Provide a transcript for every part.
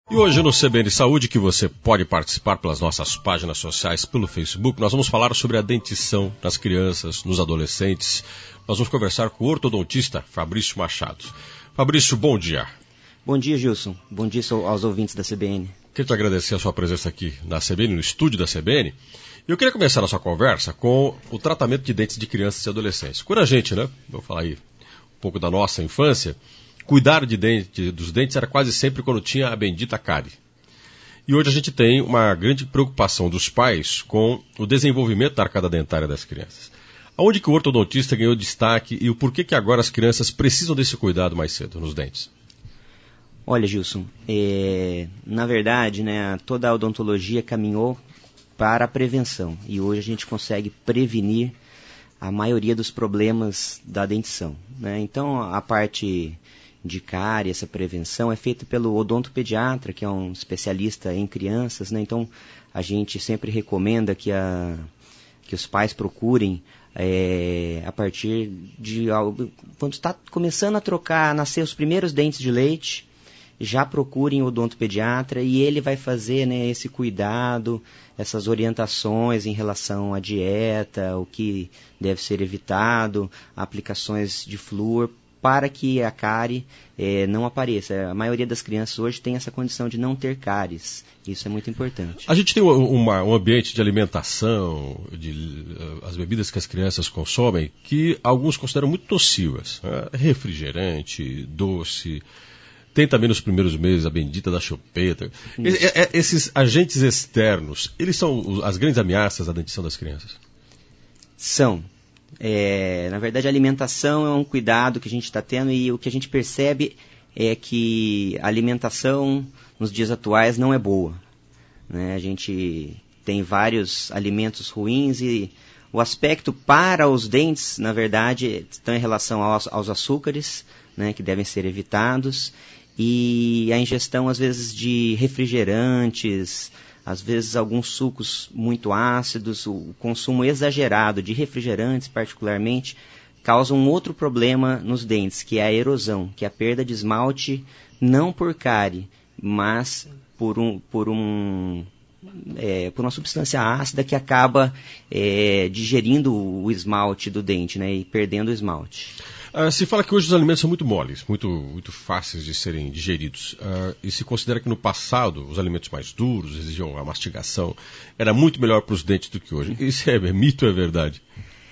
E hoje no CBN Saúde, que você pode participar pelas nossas páginas sociais, pelo Facebook, nós vamos falar sobre a dentição nas crianças, nos adolescentes. Nós vamos conversar com o ortodontista Fabrício Machado. Fabrício, bom dia. Bom dia, Gilson. Bom dia aos ouvintes da CBN. Quero te agradecer a sua presença aqui na CBN, no estúdio da CBN. Eu queria começar a nossa conversa com o tratamento de dentes de crianças e adolescentes. Quando a gente, vou falar aí um pouco da nossa infância, cuidar dos dentes era quase sempre quando tinha a bendita cárie. E hoje a gente tem uma grande preocupação dos pais com o desenvolvimento da arcada dentária das crianças. Aonde que o ortodontista ganhou destaque e o porquê que agora as crianças precisam desse cuidado mais cedo nos dentes? Olha, Gilson, na verdade, toda a odontologia caminhou para a prevenção. E hoje a gente consegue prevenir a maioria dos problemas da dentição. Então, a parte de cárie, essa prevenção, é feita pelo odontopediatra, que é um especialista em crianças. Então, a gente sempre recomenda que os pais procurem, a partir de algo, quando está começando a nascer os primeiros dentes de leite, já procurem o odontopediatra e ele vai fazer esse cuidado, essas orientações em relação à dieta, o que deve ser evitado, aplicações de flúor, para que a cárie não apareça. A maioria das crianças hoje tem essa condição de não ter cáries. Isso é muito importante. A gente tem um ambiente de alimentação, as bebidas que as crianças consomem, que alguns consideram muito nocivas. Refrigerante, doce. Tem também nos primeiros meses a bendita da chupeta. Esses agentes externos, eles são as grandes ameaças à dentição das crianças? São. Na verdade, a alimentação é um cuidado que a gente está tendo e o que a gente percebe é que a alimentação nos dias atuais não é boa. A gente tem vários alimentos ruins e o aspecto para os dentes, na verdade, está em relação aos açúcares, que devem ser evitados, e a ingestão, às vezes, de refrigerantes, às vezes alguns sucos muito ácidos, o consumo exagerado de refrigerantes, particularmente, causa um outro problema nos dentes, que é a erosão, que é a perda de esmalte, não por cárie, mas por uma substância ácida que acaba digerindo o esmalte do dente, e perdendo o esmalte. Se fala que hoje os alimentos são muito moles, muito fáceis de serem digeridos. E se considera que no passado os alimentos mais duros, exigiam a mastigação, era muito melhor para os dentes do que hoje. Isso é mito ou é verdade?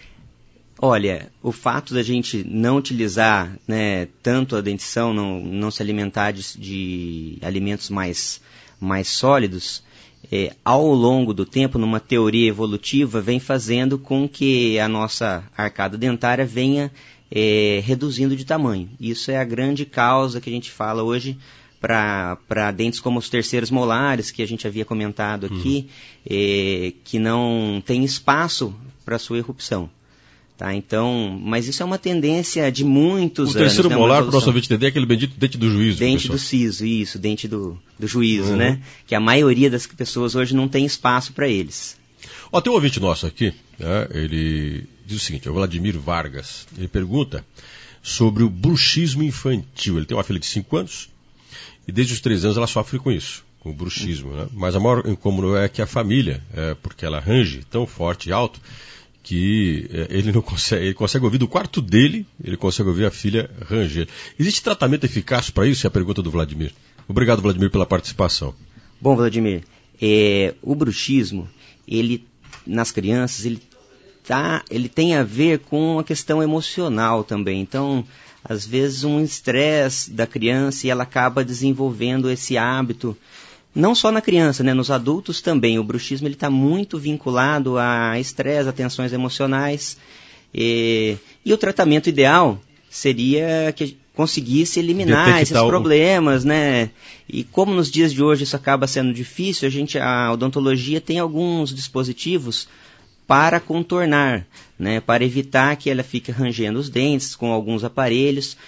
Olha, o fato da gente não utilizar tanto a dentição, não se alimentar de alimentos mais sólidos, ao longo do tempo, numa teoria evolutiva, vem fazendo com que a nossa arcada dentária venha reduzindo de tamanho. Isso é a grande causa que a gente fala hoje para dentes como os terceiros molares, que a gente havia comentado aqui, que não tem espaço para sua erupção. Então, mas isso é uma tendência de muitos anos. O terceiro molar, para o nosso ouvinte entender, é aquele bendito dente do juízo. Dente do siso, isso, dente do juízo, que a maioria das pessoas hoje não tem espaço para eles. Tem um ouvinte nosso aqui, ele diz o seguinte, é o Vladimir Vargas, ele pergunta sobre o bruxismo infantil. Ele tem uma filha de 5 anos e desde os 3 anos ela sofre com isso, com o bruxismo, Mas a maior incômodo é que a família, porque ela range tão forte e alto, que ele consegue ouvir do quarto dele, ele consegue ouvir a filha ranger. Existe tratamento eficaz para isso? É a pergunta do Vladimir. Obrigado, Vladimir, pela participação. Bom, Vladimir, o bruxismo, nas crianças, ele tem a ver com a questão emocional também. Então, às vezes, um estresse da criança e ela acaba desenvolvendo esse hábito. Não só na criança, nos adultos também. O bruxismo está muito vinculado a estresse, a tensões emocionais. E o tratamento ideal seria que conseguisse eliminar esses problemas, E como nos dias de hoje isso acaba sendo difícil, a odontologia tem alguns dispositivos para contornar, para evitar que ela fique rangendo os dentes com alguns aparelhos,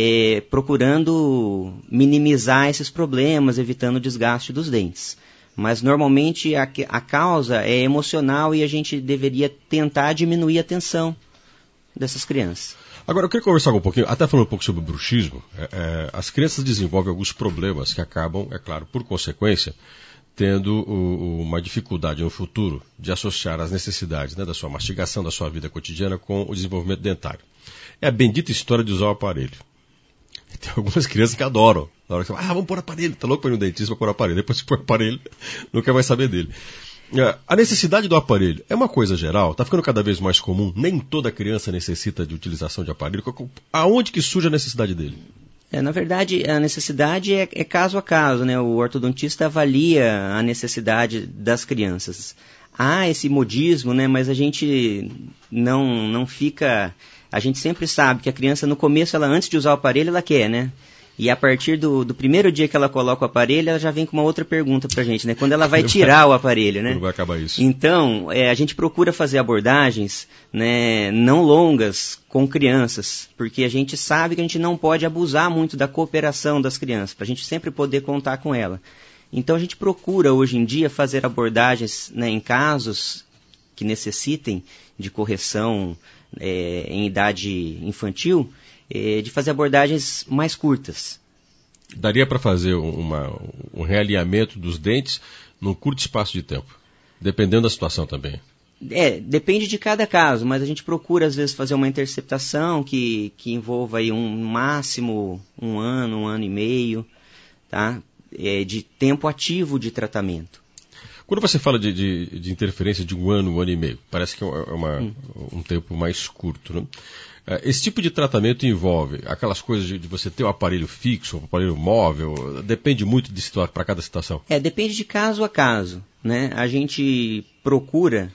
procurando minimizar esses problemas, evitando o desgaste dos dentes. Mas normalmente a causa é emocional e a gente deveria tentar diminuir a tensão dessas crianças. Agora, eu queria conversar um pouquinho, até falando um pouco sobre o bruxismo. As crianças desenvolvem alguns problemas que acabam, é claro, por consequência, tendo uma dificuldade no futuro de associar as necessidades, né, da sua mastigação, da sua vida cotidiana com o desenvolvimento dentário. É a bendita história de usar o aparelho. Tem algumas crianças que adoram. Na hora que você fala, vamos pôr aparelho, tá louco para ir no dentista para pôr aparelho. Depois que pôr aparelho, não quer mais saber dele. A necessidade do aparelho é uma coisa geral, está ficando cada vez mais comum, nem toda criança necessita de utilização de aparelho. Aonde que surge a necessidade dele? Na verdade, a necessidade é caso a caso, né? O ortodontista avalia a necessidade das crianças. Há esse modismo, né? Mas a gente não fica... A gente sempre sabe que a criança, no começo, ela antes de usar o aparelho, ela quer, né? E a partir do primeiro dia que ela coloca o aparelho, ela já vem com uma outra pergunta pra gente, né? Quando ela vai tirar o aparelho, né? Quando vai acabar isso. Então, a gente procura fazer abordagens, né, não longas com crianças, porque a gente sabe que a gente não pode abusar muito da cooperação das crianças, pra gente sempre poder contar com ela. Então, a gente procura, hoje em dia, fazer abordagens, né, em casos que necessitem de correção em idade infantil, de fazer abordagens mais curtas. Daria para fazer um realinhamento dos dentes num curto espaço de tempo, dependendo da situação também. Depende de cada caso, mas a gente procura às vezes fazer uma interceptação que envolva aí máximo um ano e meio, tá? De tempo ativo de tratamento. Quando você fala de interferência de um ano e meio, parece que é um tempo mais curto, né? Esse tipo de tratamento envolve aquelas coisas de você ter um aparelho fixo, um aparelho móvel, depende muito de situação para cada situação? Depende de caso a caso, né? A gente procura,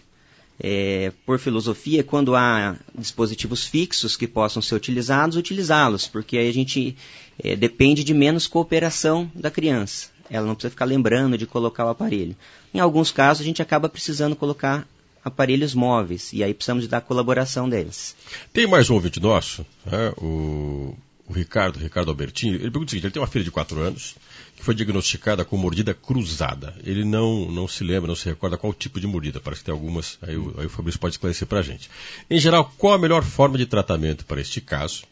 por filosofia, quando há dispositivos fixos que possam ser utilizados, utilizá-los, porque aí a gente depende de menos cooperação da criança. Ela não precisa ficar lembrando de colocar o aparelho. Em alguns casos, a gente acaba precisando colocar aparelhos móveis, e aí precisamos da colaboração deles. Tem mais um ouvinte nosso, né? O Ricardo Albertini. Ele pergunta o seguinte: ele tem uma filha de 4 anos que foi diagnosticada com mordida cruzada. Ele não se lembra, não se recorda qual tipo de mordida, parece que tem algumas, aí o Fabrício pode esclarecer para a gente. Em geral, qual a melhor forma de tratamento para este caso?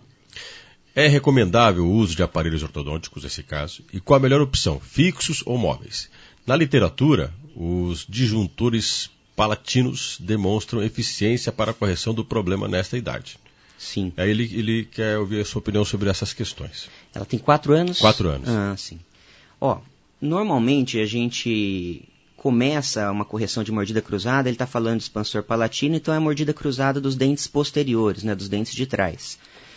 É recomendável o uso de aparelhos ortodônticos nesse caso? E qual a melhor opção, fixos ou móveis? Na literatura, os disjuntores palatinos demonstram eficiência para a correção do problema nesta idade. Sim. Aí ele quer ouvir a sua opinião sobre essas questões. Ela tem 4 anos? 4 anos. Ah, sim. Normalmente a gente começa uma correção de mordida cruzada, ele está falando de expansor palatino, então é a mordida cruzada dos dentes posteriores, né, dos dentes de trás.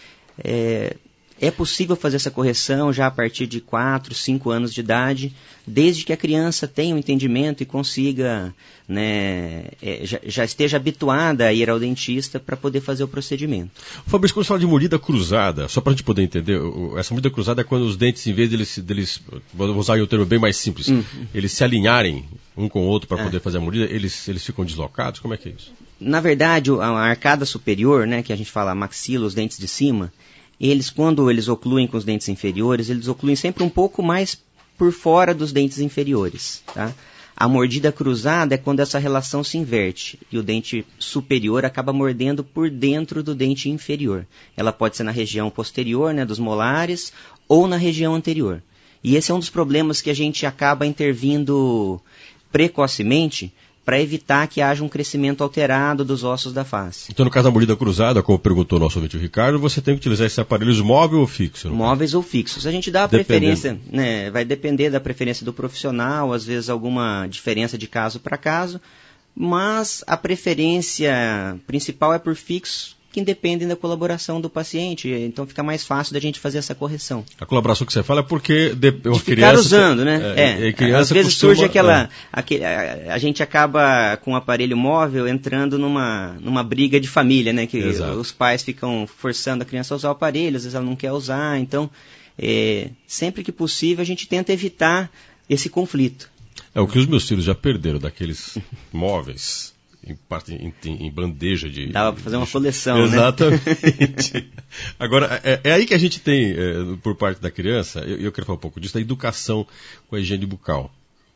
É possível fazer essa correção já a partir de 4, 5 anos de idade, desde que a criança tenha um entendimento e consiga, né, já esteja habituada a ir ao dentista para poder fazer o procedimento. Fabrício, quando você fala de mordida cruzada, só para a gente poder entender, essa mordida cruzada é quando os dentes, em vez deles vou usar um termo bem mais simples, eles se alinharem um com o outro para poder fazer a mordida, eles ficam deslocados? Como é que é isso? Na verdade, a arcada superior, né, que a gente fala maxila, os dentes de cima, quando eles ocluem com os dentes inferiores, eles ocluem sempre um pouco mais por fora dos dentes inferiores, tá? A mordida cruzada é quando essa relação se inverte e o dente superior acaba mordendo por dentro do dente inferior. Ela pode ser na região posterior, né, dos molares, ou na região anterior. E esse é um dos problemas que a gente acaba intervindo precocemente para evitar que haja um crescimento alterado dos ossos da face. Então, no caso da mordida cruzada, como perguntou o nosso ouvinte Ricardo, você tem que utilizar esses aparelhos móveis ou fixos? Móveis ou fixos. A gente dá a preferência, né, vai depender da preferência do profissional, às vezes alguma diferença de caso para caso, mas a preferência principal é por fixo, que independem da colaboração do paciente, então fica mais fácil da gente fazer essa correção. A colaboração que você fala é porque de ficar usando, né? Às vezes surge a gente acaba com o aparelho móvel entrando numa briga de família, né? Que os pais ficam forçando a criança a usar o aparelho, às vezes ela não quer usar, então sempre que possível a gente tenta evitar esse conflito. É o que os meus filhos já perderam daqueles móveis. Em bandeja de... Dava para fazer uma coleção, Exatamente. Né? Agora, é aí que a gente tem, por parte da criança, eu quero falar um pouco disso, da educação com a higiene bucal.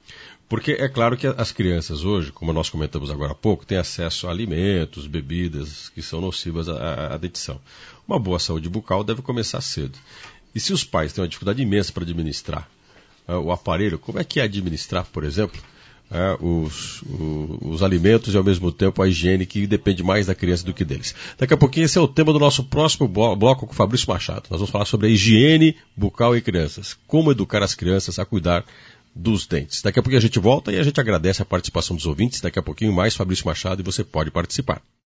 Porque é claro que as crianças hoje, como nós comentamos agora há pouco, têm acesso a alimentos, bebidas que são nocivas à dentição. Uma boa saúde bucal deve começar cedo. E se os pais têm uma dificuldade imensa para administrar o aparelho, como é que é administrar, por exemplo, os alimentos e ao mesmo tempo a higiene, que depende mais da criança do que deles? Daqui a pouquinho esse é o tema do nosso próximo bloco com o Fabrício Machado. Nós vamos falar sobre a higiene bucal em crianças, como educar as crianças a cuidar dos dentes. Daqui a pouquinho a gente volta e a gente agradece a participação dos ouvintes. Daqui a pouquinho mais Fabrício Machado e você pode participar.